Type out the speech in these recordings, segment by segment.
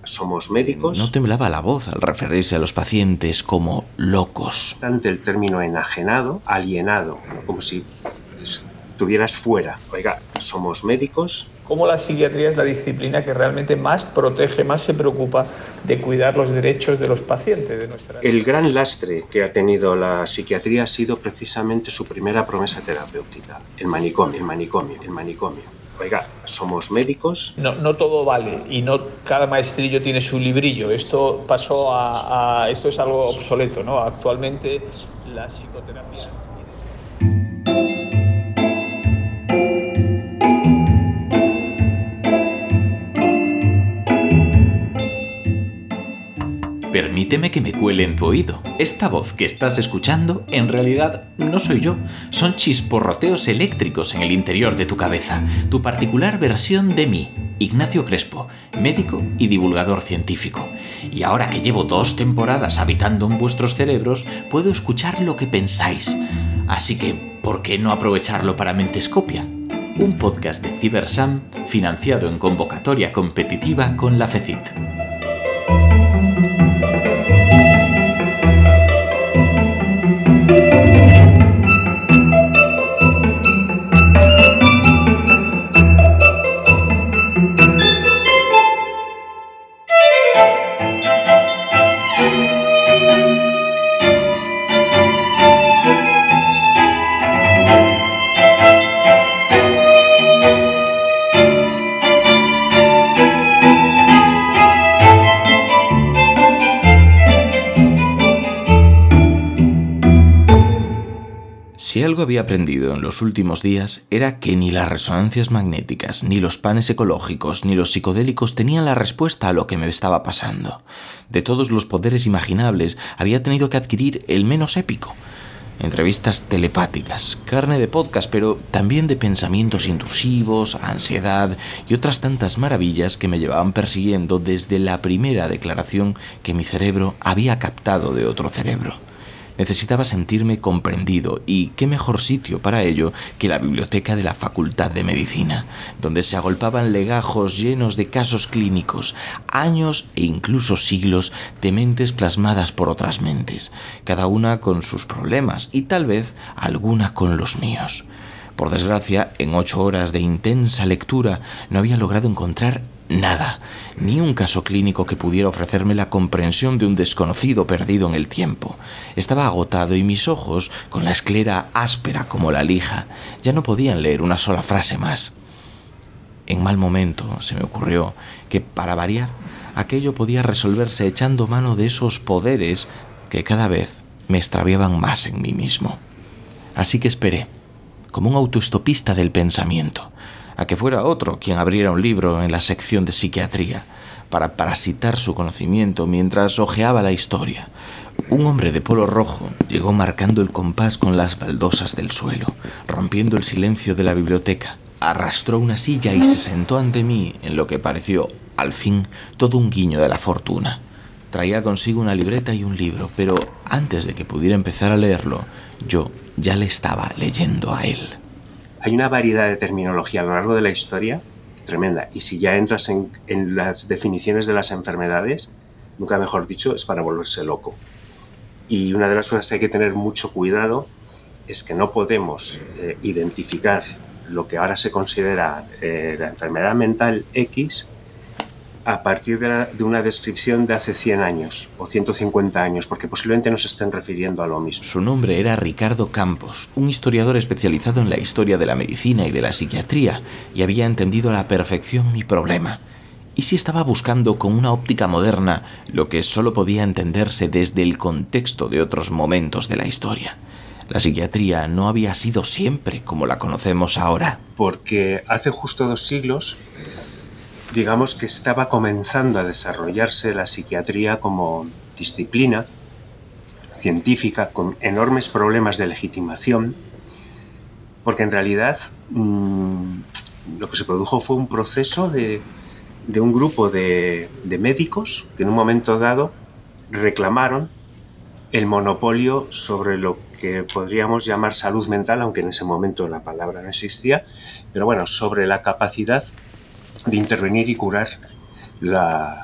somos médicos. No temblaba la voz al referirse a los pacientes como locos. Ante el término enajenado, alienado, ¿no? Como si estuvieras fuera. Oiga, somos médicos. Cómo la psiquiatría es la disciplina que realmente más protege, más se preocupa de cuidar los derechos de los pacientes de nuestra vida. El gran lastre que ha tenido la psiquiatría ha sido precisamente su primera promesa terapéutica, el manicomio. Oiga, somos médicos. No todo vale y no cada maestrillo tiene su librillo. Esto pasó esto es algo obsoleto, ¿no? Actualmente la psicoterapia. Permíteme que me cuele en tu oído. Esta voz que estás escuchando, en realidad, no soy yo. Son chisporroteos eléctricos en el interior de tu cabeza. Tu particular versión de mí, Ignacio Crespo, médico y divulgador científico. Y ahora que llevo 2 temporadas habitando en vuestros cerebros, puedo escuchar lo que pensáis. Así que, ¿por qué no aprovecharlo para Mentescopia? Un podcast de CiberSam financiado en convocatoria competitiva con la FECIT. Si algo había aprendido en los últimos días era que ni las resonancias magnéticas, ni los panes ecológicos, ni los psicodélicos tenían la respuesta a lo que me estaba pasando. De todos los poderes imaginables había tenido que adquirir el menos épico. Entrevistas telepáticas, carne de podcast, pero también de pensamientos intrusivos, ansiedad y otras tantas maravillas que me llevaban persiguiendo desde la primera declaración que mi cerebro había captado de otro cerebro. Necesitaba sentirme comprendido y qué mejor sitio para ello que la biblioteca de la Facultad de Medicina, donde se agolpaban legajos llenos de casos clínicos, años e incluso siglos de mentes plasmadas por otras mentes, cada una con sus problemas y tal vez alguna con los míos. Por desgracia, en 8 horas de intensa lectura no había logrado encontrar nada, ni un caso clínico que pudiera ofrecerme la comprensión de un desconocido perdido en el tiempo. Estaba agotado y mis ojos, con la esclera áspera como la lija, ya no podían leer una sola frase más. En mal momento se me ocurrió que, para variar, aquello podía resolverse echando mano de esos poderes que cada vez me extraviaban más en mí mismo. Así que esperé, como un autoestopista del pensamiento, a que fuera otro quien abriera un libro en la sección de psiquiatría para parasitar su conocimiento mientras hojeaba la historia. Un hombre de polo rojo llegó marcando el compás con las baldosas del suelo, rompiendo el silencio de la biblioteca. Arrastró una silla y se sentó ante mí en lo que pareció, al fin, todo un guiño de la fortuna. Traía consigo una libreta y un libro, pero antes de que pudiera empezar a leerlo, yo ya le estaba leyendo a él. Hay una variedad de terminología a lo largo de la historia tremenda. Y si ya entras en las definiciones de las enfermedades, nunca mejor dicho, es para volverse loco. Y una de las cosas que hay que tener mucho cuidado es que no podemos identificar lo que ahora se considera la enfermedad mental X a partir de una descripción de hace 100 años o 150 años, porque posiblemente no se estén refiriendo a lo mismo. Su nombre era Ricardo Campos, un historiador especializado en la historia de la medicina y de la psiquiatría, y había entendido a la perfección mi problema. ¿Y si estaba buscando con una óptica moderna lo que solo podía entenderse desde el contexto de otros momentos de la historia? La psiquiatría no había sido siempre como la conocemos ahora. Porque hace justo 2 siglos, digamos que estaba comenzando a desarrollarse la psiquiatría como disciplina científica con enormes problemas de legitimación, porque en realidad lo que se produjo fue un proceso de un grupo de médicos que en un momento dado reclamaron el monopolio sobre lo que podríamos llamar salud mental, aunque en ese momento la palabra no existía, pero bueno, sobre la capacidad de intervenir y curar la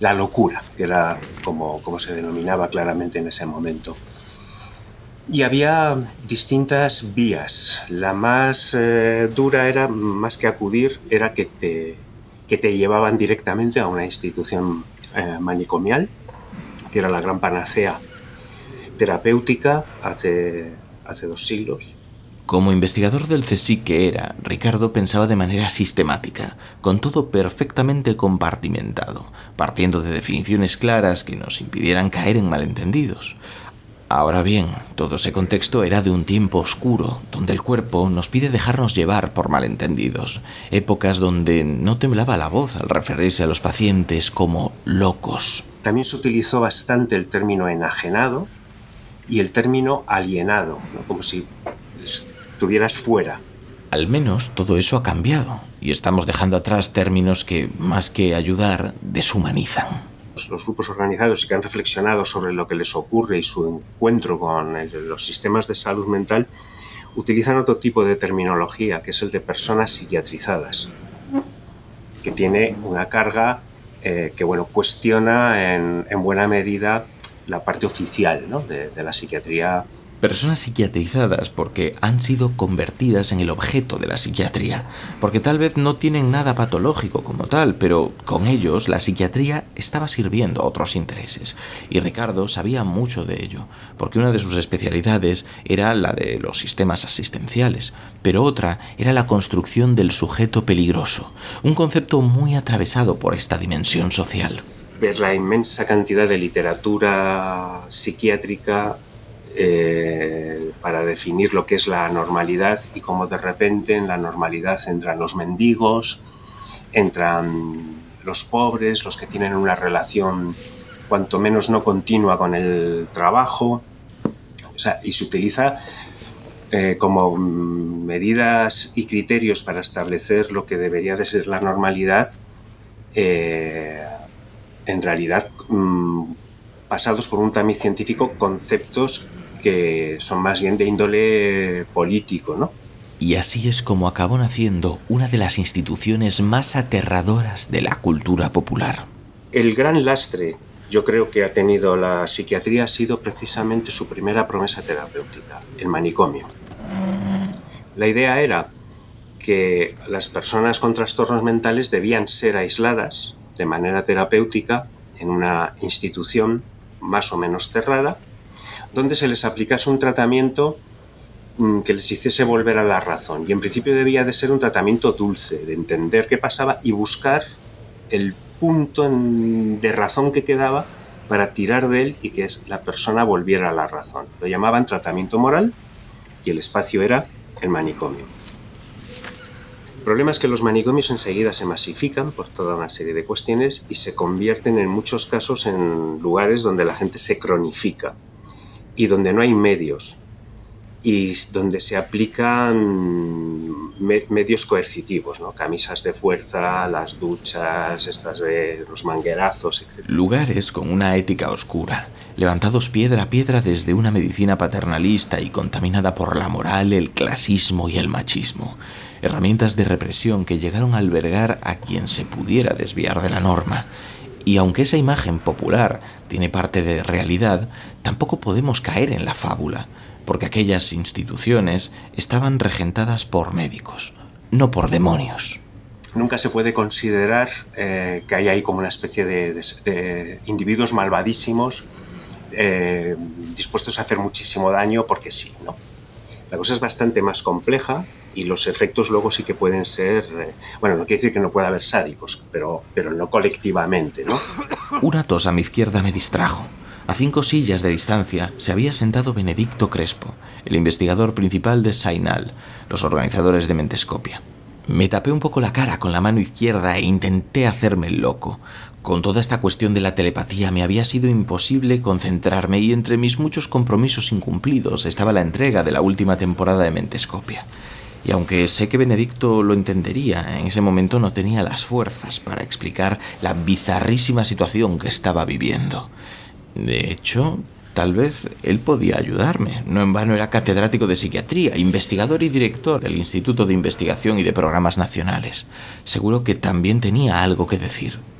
la locura, que era como se denominaba claramente en ese momento. Y había distintas vías. La más dura era, más que acudir, era que te llevaban directamente a una institución manicomial, que era la gran panacea terapéutica hace 2 siglos. Como investigador del CSIC que era, Ricardo pensaba de manera sistemática, con todo perfectamente compartimentado, partiendo de definiciones claras que nos impidieran caer en malentendidos. Ahora bien, todo ese contexto era de un tiempo oscuro, donde el cuerpo nos pide dejarnos llevar por malentendidos, épocas donde no temblaba la voz al referirse a los pacientes como locos. También se utilizó bastante el término enajenado y el término alienado, ¿no? Como si estuvieras fuera. Al menos todo eso ha cambiado, y estamos dejando atrás términos que, más que ayudar, deshumanizan. Los grupos organizados y que han reflexionado sobre lo que les ocurre y su encuentro con los sistemas de salud mental utilizan otro tipo de terminología, que es el de personas psiquiatrizadas, que tiene una carga que cuestiona en buena medida la parte oficial, ¿no? de la psiquiatría. Personas psiquiatrizadas porque han sido convertidas en el objeto de la psiquiatría, porque tal vez no tienen nada patológico como tal, pero con ellos la psiquiatría estaba sirviendo a otros intereses, y Ricardo sabía mucho de ello, porque una de sus especialidades era la de los sistemas asistenciales, pero otra era la construcción del sujeto peligroso, un concepto muy atravesado por esta dimensión social. Ver la inmensa cantidad de literatura psiquiátrica para definir lo que es la normalidad, y cómo de repente en la normalidad entran los mendigos, entran los pobres, los que tienen una relación cuanto menos no continua con el trabajo, y se utiliza como medidas y criterios para establecer lo que debería de ser la normalidad, en realidad pasados por un tamiz científico, conceptos que son más bien de índole político, ¿no? Y así es como acabó naciendo una de las instituciones más aterradoras de la cultura popular. El gran lastre, yo creo, que ha tenido la psiquiatría ha sido precisamente su primera promesa terapéutica, el manicomio. La idea era que las personas con trastornos mentales debían ser aisladas de manera terapéutica en una institución más o menos cerrada, donde se les aplicase un tratamiento que les hiciese volver a la razón. Y en principio debía de ser un tratamiento dulce, de entender qué pasaba y buscar el punto de razón que quedaba para tirar de él y que la persona volviera a la razón. Lo llamaban tratamiento moral y el espacio era el manicomio. El problema es que los manicomios enseguida se masifican por toda una serie de cuestiones y se convierten en muchos casos en lugares donde la gente se cronifica y donde no hay medios y donde se aplican medios coercitivos, ¿no? Camisas de fuerza, las duchas, estas de los manguerazos, etc. Lugares con una ética oscura, levantados piedra a piedra desde una medicina paternalista y contaminada por la moral, el clasismo y el machismo. Herramientas de represión que llegaron a albergar a quien se pudiera desviar de la norma. Y aunque esa imagen popular tiene parte de realidad, tampoco podemos caer en la fábula, porque aquellas instituciones estaban regentadas por médicos, no por demonios. Nunca se puede considerar que hay ahí como una especie de individuos malvadísimos dispuestos a hacer muchísimo daño porque sí, ¿no? La cosa es bastante más compleja y los efectos luego sí que pueden ser... no quiere decir que no pueda haber sádicos, pero no colectivamente, ¿no? Una tos a mi izquierda me distrajo. A 5 sillas de distancia se había sentado Benedicto Crespo, el investigador principal de Sainal, los organizadores de Mentescopia. Me tapé un poco la cara con la mano izquierda e intenté hacerme el loco. Con toda esta cuestión de la telepatía me había sido imposible concentrarme y entre mis muchos compromisos incumplidos estaba la entrega de la última temporada de Mentescopia. Y aunque sé que Benedicto lo entendería, en ese momento no tenía las fuerzas para explicar la bizarrísima situación que estaba viviendo. De hecho, tal vez él podía ayudarme. No en vano era catedrático de psiquiatría, investigador y director del Instituto de Investigación y de Programas Nacionales. Seguro que también tenía algo que decir.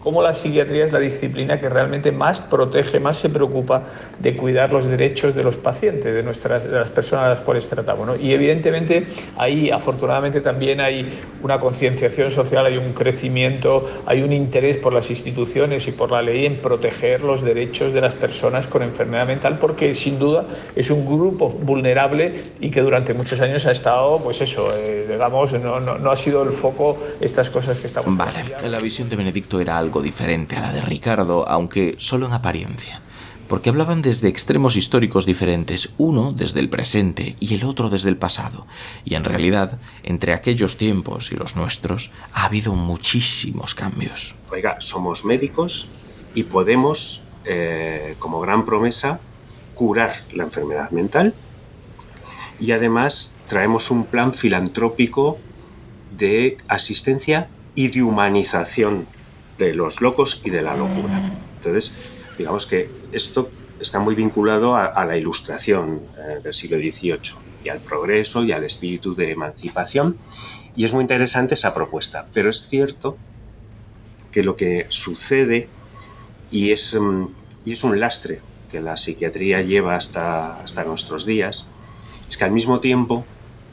cómo la psiquiatría es la disciplina que realmente más protege, más se preocupa de cuidar los derechos de los pacientes, de las personas a las cuales tratamos, ¿no? Y evidentemente ahí afortunadamente también hay una concienciación social, hay un crecimiento, hay un interés por las instituciones y por la ley en proteger los derechos de las personas con enfermedad mental, porque sin duda es un grupo vulnerable y que durante muchos años ha estado, pues eso, digamos, no ha sido el foco estas cosas que estamos Vale, la visión de Benedicto era algo diferente a la de Ricardo, aunque solo en apariencia, porque hablaban desde extremos históricos diferentes, uno desde el presente y el otro desde el pasado, y en realidad, entre aquellos tiempos y los nuestros, ha habido muchísimos cambios. Oiga, somos médicos y podemos, como gran promesa, curar la enfermedad mental, y además traemos un plan filantrópico de asistencia y de humanización de los locos y de la locura. Entonces, digamos que esto está muy vinculado a la Ilustración del siglo XVIII y al progreso y al espíritu de emancipación, y es muy interesante esa propuesta. Pero es cierto que lo que sucede, y es un lastre que la psiquiatría lleva hasta nuestros días, es que al mismo tiempo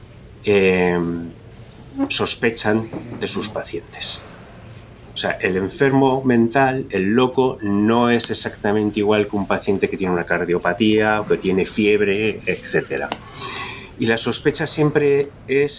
sospechan de sus pacientes. O sea, el enfermo mental, el loco, no es exactamente igual que un paciente que tiene una cardiopatía o que tiene fiebre, etc. Y la sospecha siempre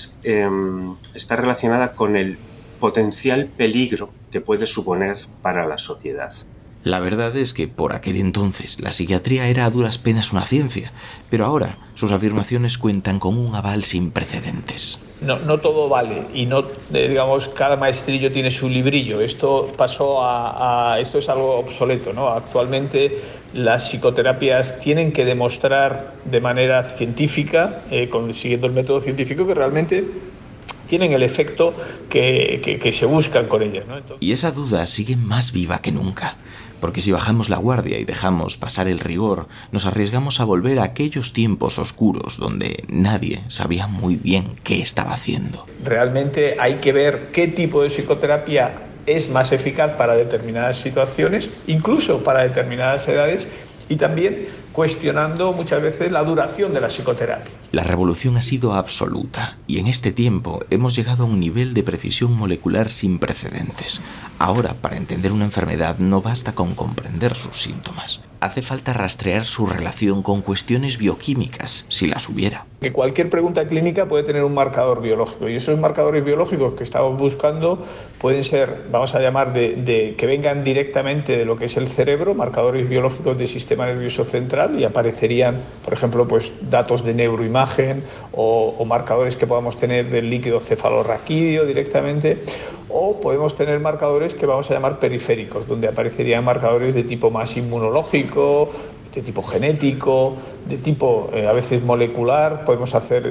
está relacionada con el potencial peligro que puede suponer para la sociedad. La verdad es que por aquel entonces la psiquiatría era a duras penas una ciencia, pero ahora sus afirmaciones cuentan con un aval sin precedentes. No todo vale y no, digamos, cada maestrillo tiene su librillo. Esto pasó esto es algo obsoleto, ¿no? Actualmente las psicoterapias tienen que demostrar de manera científica, siguiendo el método científico, que realmente tienen el efecto que se buscan con ellas, ¿no? Entonces... Y esa duda sigue más viva que nunca, porque si bajamos la guardia y dejamos pasar el rigor, nos arriesgamos a volver a aquellos tiempos oscuros donde nadie sabía muy bien qué estaba haciendo. Realmente hay que ver qué tipo de psicoterapia es más eficaz para determinadas situaciones, incluso para determinadas edades, y también cuestionando muchas veces la duración de la psicoterapia. La revolución ha sido absoluta y en este tiempo hemos llegado a un nivel de precisión molecular sin precedentes. Ahora, para entender una enfermedad no basta con comprender sus síntomas. Hace falta rastrear su relación con cuestiones bioquímicas, si las hubiera. Que cualquier pregunta clínica puede tener un marcador biológico y esos marcadores biológicos que estamos buscando pueden ser, vamos a llamar, que vengan directamente de lo que es el cerebro, marcadores biológicos del sistema nervioso central, y aparecerían, por ejemplo, pues datos de neuroimagen o marcadores que podamos tener del líquido cefalorraquídeo directamente, o podemos tener marcadores que vamos a llamar periféricos, donde aparecerían marcadores de tipo más inmunológico, de tipo genético, de tipo a veces molecular. Podemos hacer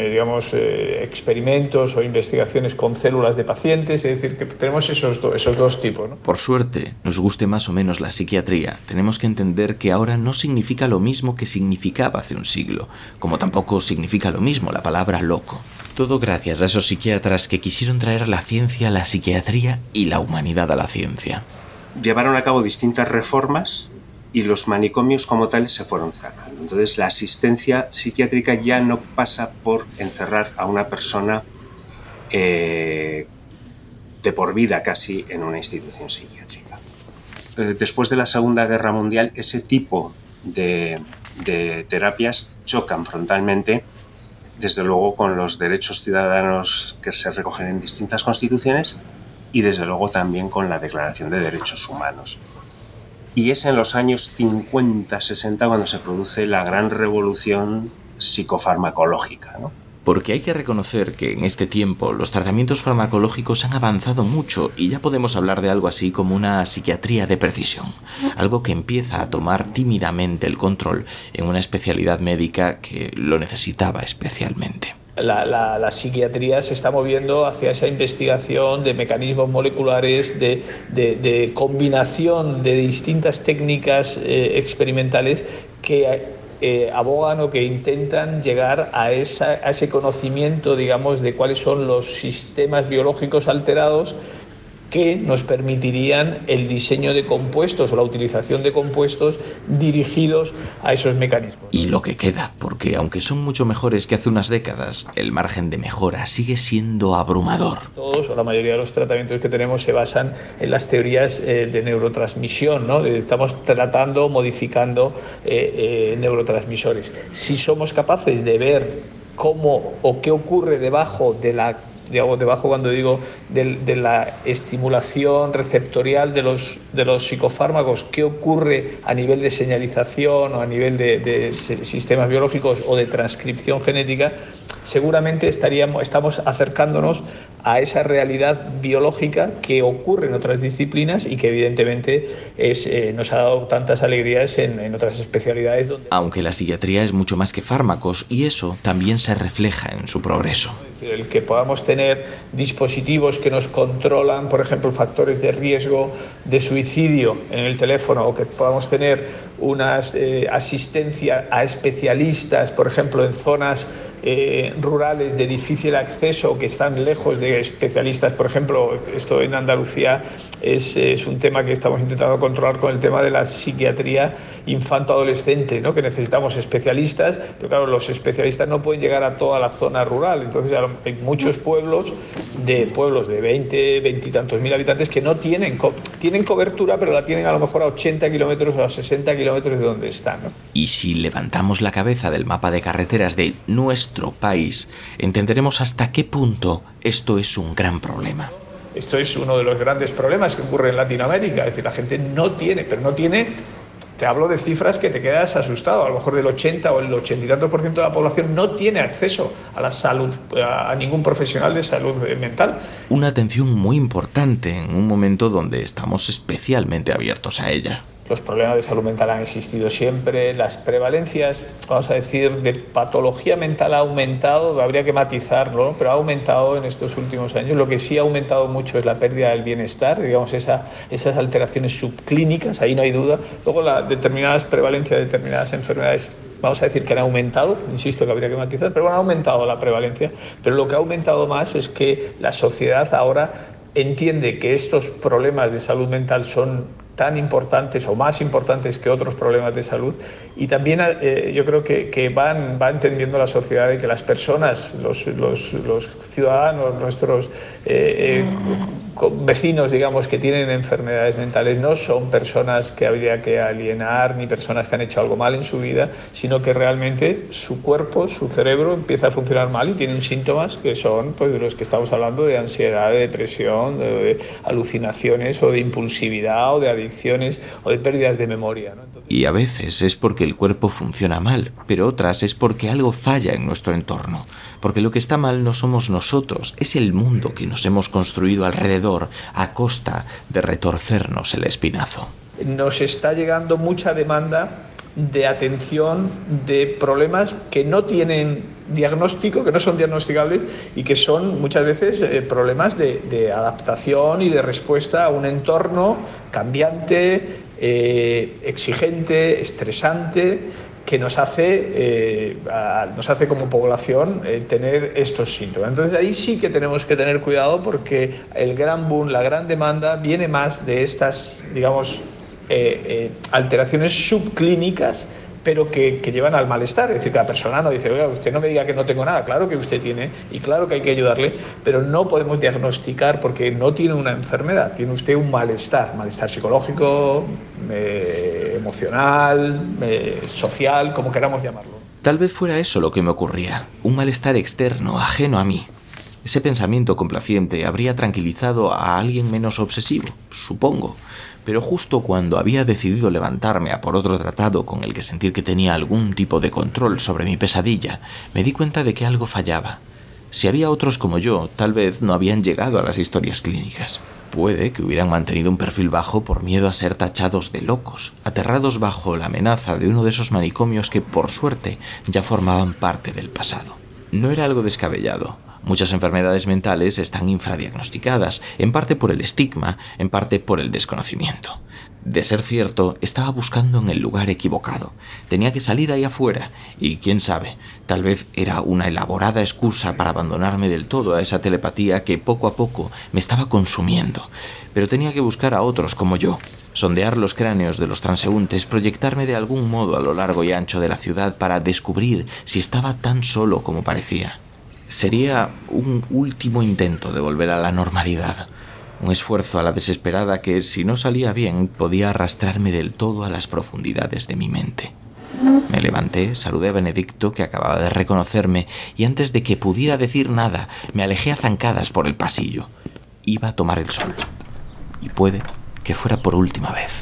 experimentos o investigaciones con células de pacientes, es decir, que tenemos esos dos tipos, ¿no? Por suerte, nos guste más o menos la psiquiatría, tenemos que entender que ahora no significa lo mismo que significaba hace un siglo, como tampoco significa lo mismo la palabra loco. Todo gracias a esos psiquiatras que quisieron traer la ciencia a la psiquiatría y la humanidad a la ciencia. Llevaron a cabo distintas reformas y los manicomios como tales se fueron cerrando. Entonces la asistencia psiquiátrica ya no pasa por encerrar a una persona de por vida casi en una institución psiquiátrica. Después de la Segunda Guerra Mundial, ese tipo de terapias chocan frontalmente, desde luego, con los derechos ciudadanos que se recogen en distintas constituciones y desde luego también con la Declaración de Derechos Humanos. Y es en los años 50-60 cuando se produce la gran revolución psicofarmacológica, ¿no? Porque hay que reconocer que en este tiempo los tratamientos farmacológicos han avanzado mucho y ya podemos hablar de algo así como una psiquiatría de precisión, algo que empieza a tomar tímidamente el control en una especialidad médica que lo necesitaba especialmente. La psiquiatría se está moviendo hacia esa investigación de mecanismos moleculares, de combinación de distintas técnicas experimentales que abogan o que intentan llegar a ese conocimiento, digamos, de cuáles son los sistemas biológicos alterados que nos permitirían el diseño de compuestos o la utilización de compuestos dirigidos a esos mecanismos. Y lo que queda, porque aunque son mucho mejores que hace unas décadas, el margen de mejora sigue siendo abrumador. Todos o la mayoría de los tratamientos que tenemos se basan en las teorías de neurotransmisión, ¿no? Estamos tratando, modificando neurotransmisores. Si somos capaces de ver cómo o qué ocurre debajo de la cuando digo de la estimulación receptorial de los psicofármacos, qué ocurre a nivel de señalización o a nivel de sistemas biológicos o de transcripción genética, seguramente estamos acercándonos a esa realidad biológica que ocurre en otras disciplinas y que evidentemente nos ha dado tantas alegrías en otras especialidades. Aunque la psiquiatría es mucho más que fármacos, y eso también se refleja en su progreso. El que podamos tener dispositivos que nos controlan, por ejemplo, factores de riesgo de suicidio en el teléfono, o que podamos tener una asistencia a especialistas, por ejemplo, en zonas rurales de difícil acceso, que están lejos de especialistas. Por ejemplo, esto en Andalucía es un tema que estamos intentando controlar con el tema de la psiquiatría infanto-adolescente, ¿no? Que necesitamos especialistas, pero claro, los especialistas no pueden llegar a toda la zona rural. Entonces hay muchos pueblos de 20 y tantos mil habitantes que no tienen cobertura, pero la tienen a lo mejor a 80 kilómetros o a 60 kilómetros de donde están, ¿no? Y si levantamos la cabeza del mapa de carreteras de nuestro país, entenderemos hasta qué punto esto es un gran problema. Esto es uno de los grandes problemas que ocurre en Latinoamérica. Es decir, la gente no tiene, te hablo de cifras que te quedas asustado. A lo mejor del 80 o el 80 y tantos % de la población no tiene acceso a la salud, a ningún profesional de salud mental. Una atención muy importante en un momento donde estamos especialmente abiertos a ella. Los problemas de salud mental han existido siempre, las prevalencias, vamos a decir, de patología mental ha aumentado, habría que matizarlo, pero ha aumentado en estos últimos años. Lo que sí ha aumentado mucho es la pérdida del bienestar, digamos, esas alteraciones subclínicas, ahí no hay duda. Luego las determinadas prevalencias de determinadas enfermedades, vamos a decir que han aumentado, insisto que habría que matizar, pero bueno, ha aumentado la prevalencia. Pero lo que ha aumentado más es que la sociedad ahora entiende que estos problemas de salud mental son tan importantes o más importantes que otros problemas de salud, y también yo creo que va entendiendo la sociedad de que las personas, los ciudadanos, nuestros vecinos, digamos, que tienen enfermedades mentales no son personas que habría que alienar ni personas que han hecho algo mal en su vida, sino que realmente su cuerpo, su cerebro empieza a funcionar mal y tienen síntomas que son, pues, de los que estamos hablando, de ansiedad, de depresión, de alucinaciones o de impulsividad o de adicciones o de pérdidas de memoria, ¿no? Entonces... Y a veces es porque el cuerpo funciona mal, pero otras es porque algo falla en nuestro entorno. Porque lo que está mal no somos nosotros, es el mundo que nos hemos construido alrededor a costa de retorcernos el espinazo. Nos está llegando mucha demanda de atención de problemas que no tienen diagnóstico, que no son diagnosticables y que son muchas veces problemas de adaptación y de respuesta a un entorno cambiante, exigente, estresante, que nos hace como población tener estos síntomas. Entonces ahí sí que tenemos que tener cuidado, porque el gran boom, la gran demanda viene más de estas, digamos, alteraciones subclínicas, pero que llevan al malestar. Es decir, que la persona no dice, oiga, usted no me diga que no tengo nada, claro que usted tiene y claro que hay que ayudarle, pero no podemos diagnosticar porque no tiene una enfermedad, tiene usted un malestar psicológico, emocional, social, como queramos llamarlo. Tal vez fuera eso lo que me ocurría, un malestar externo, ajeno a mí. Ese pensamiento complaciente habría tranquilizado a alguien menos obsesivo, supongo. Pero justo cuando había decidido levantarme a por otro tratado con el que sentir que tenía algún tipo de control sobre mi pesadilla, me di cuenta de que algo fallaba. Si había otros como yo, tal vez no habían llegado a las historias clínicas. Puede que hubieran mantenido un perfil bajo por miedo a ser tachados de locos, aterrados bajo la amenaza de uno de esos manicomios que, por suerte, ya formaban parte del pasado. No era algo descabellado. Muchas enfermedades mentales están infradiagnosticadas, en parte por el estigma, en parte por el desconocimiento. De ser cierto, estaba buscando en el lugar equivocado. Tenía que salir ahí afuera y, quién sabe, tal vez era una elaborada excusa para abandonarme del todo a esa telepatía que poco a poco me estaba consumiendo. Pero tenía que buscar a otros como yo, sondear los cráneos de los transeúntes, proyectarme de algún modo a lo largo y ancho de la ciudad para descubrir si estaba tan solo como parecía. Sería un último intento de volver a la normalidad. Un esfuerzo a la desesperada que, si no salía bien, podía arrastrarme del todo a las profundidades de mi mente. Me levanté, saludé a Benedicto, que acababa de reconocerme, y antes de que pudiera decir nada, me alejé a zancadas por el pasillo. Iba a tomar el sol. Y puede que fuera por última vez.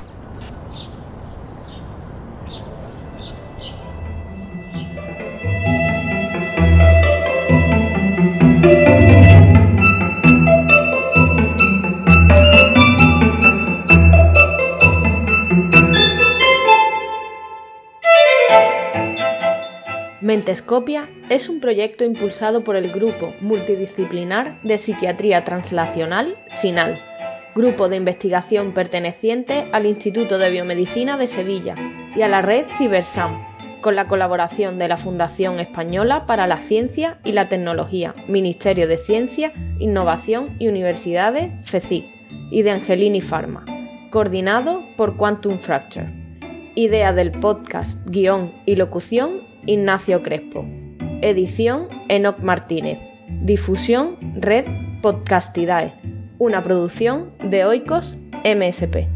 Mentescopia es un proyecto impulsado por el Grupo Multidisciplinar de Psiquiatría Translacional, SINAL, grupo de investigación perteneciente al Instituto de Biomedicina de Sevilla y a la red CiberSam, con la colaboración de la Fundación Española para la Ciencia y la Tecnología, Ministerio de Ciencia, Innovación y Universidades, FECIC, y de Angelini Pharma, coordinado por Quantum Fracture. Idea del podcast, guión y locución, Ignacio Crespo. Edición, Enoc Martínez. Difusión, Red Podcastidae. Una producción de Oikos MSP.